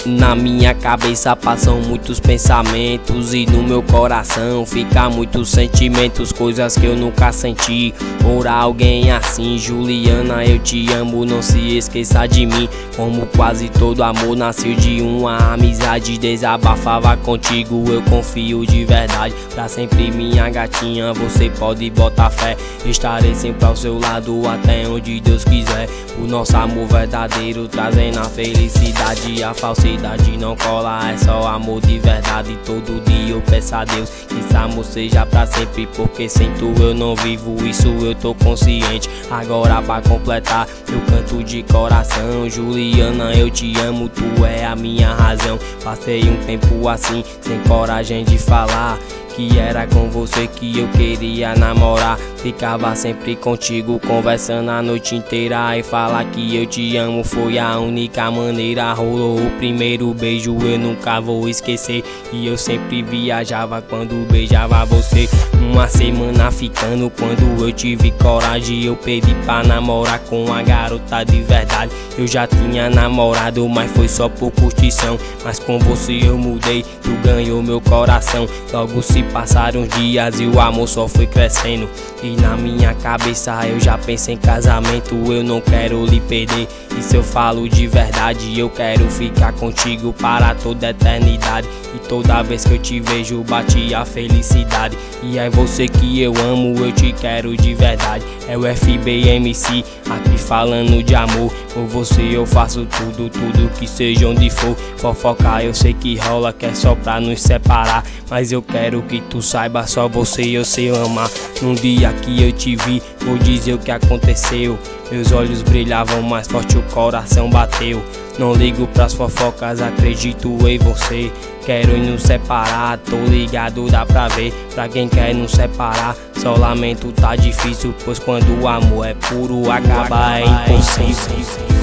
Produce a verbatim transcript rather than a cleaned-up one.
Na minha cabeça passam muitos pensamentos e no meu coração fica muitos sentimentos, coisas que eu nunca senti. Por alguém assim, Juliana, eu te amo, não se esqueça de mim. Como quase todo amor nasceu de uma amizade, desabafava contigo, eu confio de verdade. Pra sempre minha gatinha, você pode botar fé, estarei sempre ao seu lado até onde Deus quiser. O nosso amor verdadeiro trazendo a felicidade, a falsidade não cola, é só amor de verdade. Todo dia eu peço a Deus que esse amor seja pra sempre, porque sem tu eu não vivo, isso eu tô consciente. Agora pra completar, eu canto de coração, Juliana, eu te amo, tu é a minha razão. Passei um tempo assim, sem coragem de falar que era com você que eu queria namorar. Ficava sempre contigo, conversando a noite inteira, e falar que eu te amo foi a única maneira. Rolou o primeiro beijo, eu nunca vou esquecer, e eu sempre viajava quando beijava você. Uma semana ficando, quando eu tive coragem, eu pedi pra namorar com a garota de verdade. Eu já tinha namorado, mas foi só por curtição, mas com você eu mudei, tu ganhou meu coração. Logo se passaram dias e o amor só foi crescendo, e na minha cabeça eu já pensei em casamento. Eu não quero lhe perder, e se eu falo de verdade, eu quero ficar contigo para toda a eternidade. E toda vez que eu te vejo bate a felicidade, e é você que eu amo, eu te quero de verdade. É o F B M C aqui falando de amor, por você eu faço tudo, tudo que seja onde for. Fofocar eu sei que rola, que é só pra nos separar, mas eu quero que tu saiba, só você eu sei amar. Num dia que eu te vi, vou dizer o que aconteceu, meus olhos brilhavam mais forte, o coração bateu. Não ligo pras fofocas, acredito em você. Quero nos separar, tô ligado, dá pra ver. Pra quem quer nos separar, só lamento, tá difícil, pois quando o amor é puro, acabar é impossível.